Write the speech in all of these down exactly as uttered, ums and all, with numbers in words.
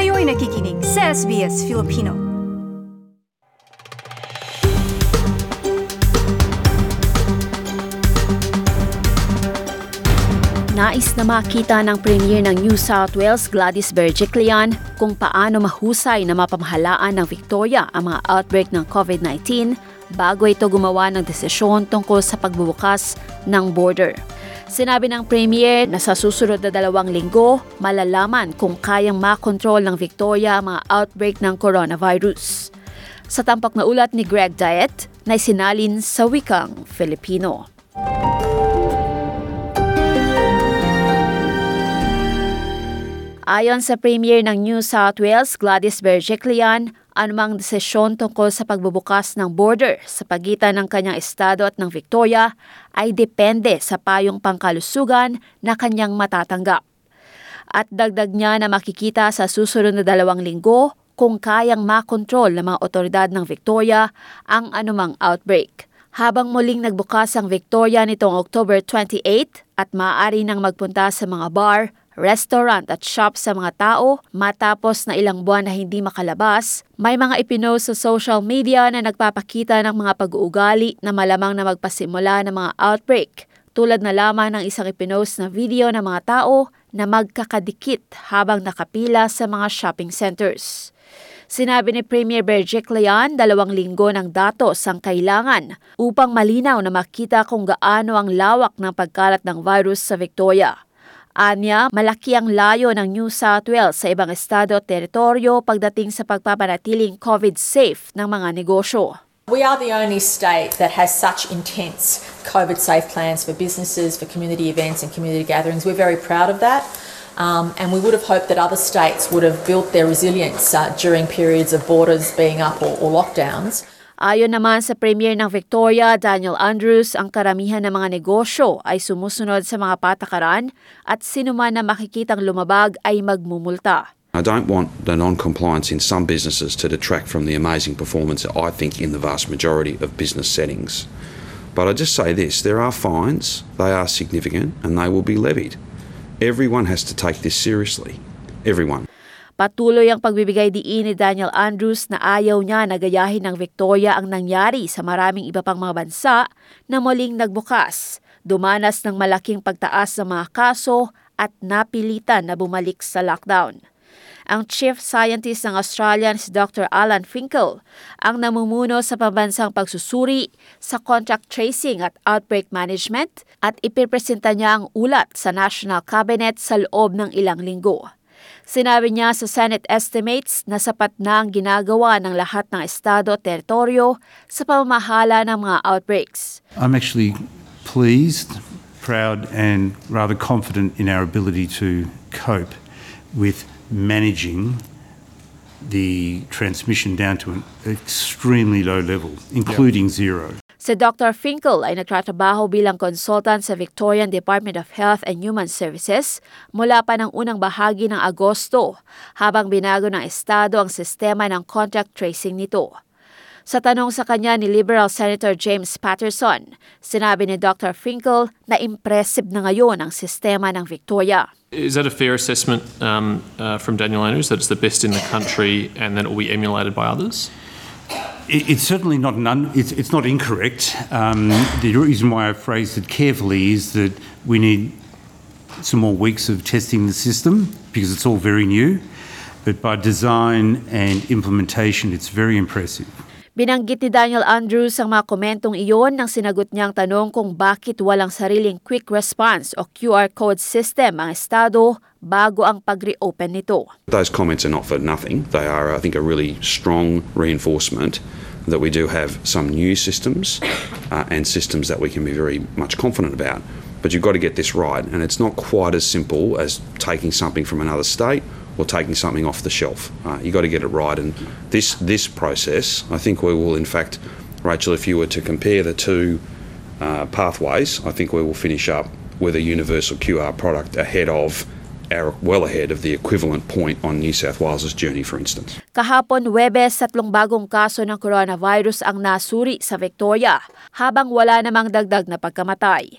Kayo'y nakikinig sa S B S Filipino. Nais na makita ng Premier ng New South Wales, Gladys Berejiklian, kung paano mahusay na mapamahalaan ng Victoria ang mga outbreak ng COVID nineteen bago ito gumawa ng desisyon tungkol sa pagbubukas ng border. Sinabi ng Premier na sa susunod na dalawang linggo, malalaman kung kayang makontrol ng Victoria ang mga outbreak ng coronavirus. Sa tampak na ulat ni Greg Diet, na isinalin sa wikang Filipino. Ayon sa Premier ng New South Wales, Gladys Berejiklian, anumang desisyon tungkol sa pagbubukas ng border sa pagitan ng kanyang estado at ng Victoria ay depende sa payong pangkalusugan na kanyang matatanggap. At dagdag niya na makikita sa susunod na dalawang linggo kung kayang makontrol ng mga otoridad ng Victoria ang anumang outbreak. Habang muling nagbukas ang Victoria nitong October twenty-eighth at maaari nang magpunta sa mga bar, restaurant at shop sa mga tao matapos na ilang buwan na hindi makalabas, may mga ipinost sa social media na nagpapakita ng mga pag-uugali na malamang na magpasimula ng mga outbreak, tulad na lamang ng isang ipinost na video ng mga tao na magkakadikit habang nakapila sa mga shopping centers. Sinabi ni Premier Berejiklian, dalawang linggo ng datos ang kailangan upang malinaw na makita kung gaano ang lawak ng pagkalat ng virus sa Victoria. Anya, malaki ang layo ng New South Wales sa ibang estado at teritoryo pagdating sa pagpapanatiling COVID-safe ng mga negosyo. We are the only state that has such intense COVID-safe plans for businesses, for community events and community gatherings. We're very proud of that. Um, and we would have hoped that other states would have built their resilience uh, during periods of borders being up or, or lockdowns. Ayon naman sa Premier ng Victoria, Daniel Andrews, ang karamihan ng mga negosyo ay sumusunod sa mga patakaran at sinuman na makikitang lumabag ay magmumulta. I don't want the non-compliance in some businesses to detract from the amazing performance, I think, in the vast majority of business settings. But I just say this, there are fines, they are significant, and they will be levied. Everyone has to take this seriously. Everyone. Patuloy ang pagbibigay diin ni Daniel Andrews na ayaw niya na gayahin ng Victoria ang nangyari sa maraming iba pang mga bansa na muling nagbukas, dumanas ng malaking pagtaas ng mga kaso at napilitan na bumalik sa lockdown. Ang Chief Scientist ng Australian si Doctor Alan Finkel ang namumuno sa pambansang pagsusuri sa contact tracing at outbreak management at ipipresenta niya ang ulat sa National Cabinet sa loob ng ilang linggo. Sinabi niya sa Senate estimates na sapat na ang ginagawa ng lahat ng estado at teritoryo sa pamamahala ng mga outbreaks. I'm actually pleased, proud and rather confident in our ability to cope with managing the transmission down to an extremely low level, including yep. zero. Si Doctor Finkel ay nagtatrabaho bilang consultant sa Victorian Department of Health and Human Services mula pa ng unang bahagi ng Agosto, habang binago ng estado ang sistema ng contact tracing nito. Sa tanong sa kanya ni Liberal Senator James Patterson, sinabi ni Doctor Finkel na impressive na ngayon ang sistema ng Victoria. Is that a fair assessment um, uh, from Daniel Andrews, that it's the best in the country and that it will be emulated by others? It's certainly not an un, it's, it's not incorrect. Um, the reason why I phrased it carefully is that we need some more weeks of testing the system because it's all very new. But by design and implementation, it's very impressive. Binanggit ni Daniel Andrews ang mga komentong iyon nang sinagot niyang tanong kung bakit walang sariling quick response o Q R code system ang estado bago ang pag-reopen nito. Those comments are not for nothing. They are, I think, a really strong reinforcement that we do have some new systems uh, and systems that we can be very much confident about. But you've got to get this right, and it's not quite as simple as taking something from another state or taking something off the shelf. Uh, you've got to get it right, and this this process, I think we will, in fact, Rachel, if you were to compare the two uh, pathways, I think we will finish up with a universal Q R product ahead of, our, well ahead of the equivalent point on New South Wales' journey, for instance. Kahapon, Huwebes, tatlong bagong kaso ng coronavirus ang nasuri sa Victoria, habang wala namang dagdag na pagkamatay.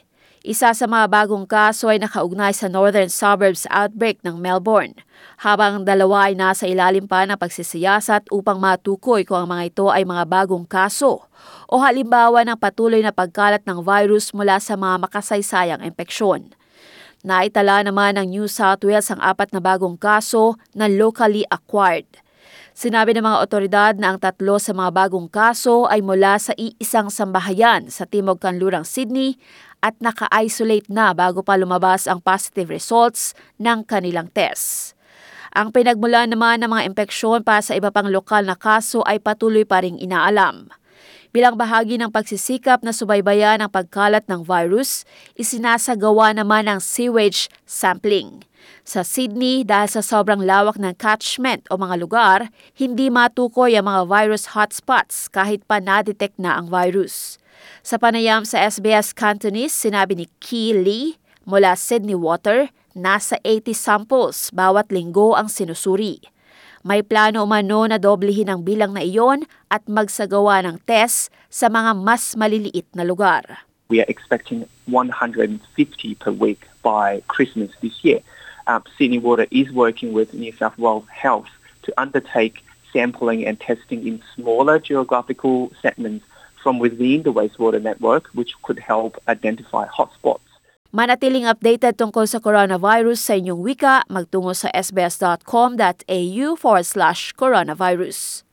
Isa sa mga bagong kaso ay nakaugnay sa northern suburbs outbreak ng Melbourne, habang dalawa ay nasa ilalim pa ng pagsisiyasat upang matukoy kung ang mga ito ay mga bagong kaso o halimbawa ng patuloy na pagkalat ng virus mula sa mga makasaysayang impeksyon. Naitala naman ng New South Wales ang apat na bagong kaso na locally acquired. Sinabi ng mga otoridad na ang tatlo sa mga bagong kaso ay mula sa iisang sambahayan sa Timog Kanlurang Sydney at naka-isolate na bago pa lumabas ang positive results ng kanilang test. Ang pinagmulan naman ng mga impeksyon para sa iba pang lokal na kaso ay patuloy pa ring inaalam. Bilang bahagi ng pagsisikap na subaybayan ang pagkalat ng virus, isinasagawa naman ang sewage sampling. Sa Sydney, dahil sa sobrang lawak ng catchment o mga lugar, hindi matukoy ang mga virus hotspots kahit pa na-detect na ang virus. Sa panayam sa S B S Cantonese, sinabi ni Kee Lee mula Sydney Water, nasa eighty samples bawat linggo ang sinusuri. May plano umano na doblehin ang bilang na iyon at magsagawa ng test sa mga mas maliliit na lugar. We are expecting one hundred fifty per week by Christmas this year. Um, Sydney Water is working with New South Wales Health to undertake sampling and testing in smaller geographical segments from within the wastewater network, which could help identify hotspots. Manatiling updated tungkol sa coronavirus sa inyong wika, magtungo sa sbs.com.au forward slash coronavirus.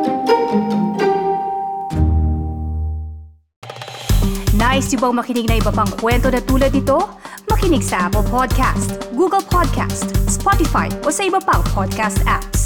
Nice yung bang makinig na iba pang kwento na tulad ito? Makinig sa Apple Podcast, Google Podcast, Spotify o sa iba pang podcast apps.